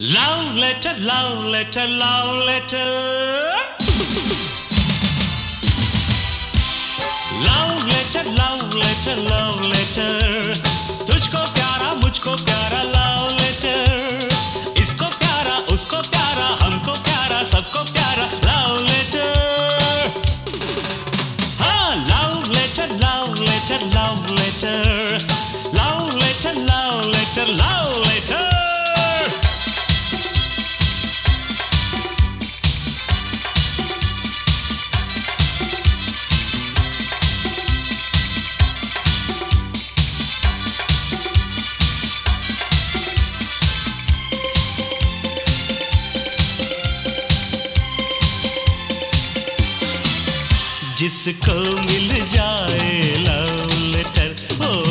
Love letter, love letter, love letter. Love letter, love letter, love letter. तुझको प्यारा मुझको प्यारा love letter. इसको प्यारा उसको प्यारा हमको प्यारा सबको प्यारा love letter. हाँ love letter, love letter, love letter. Love letter, love letter, love letter. जिसको मिल जाए लव लेटर, ओ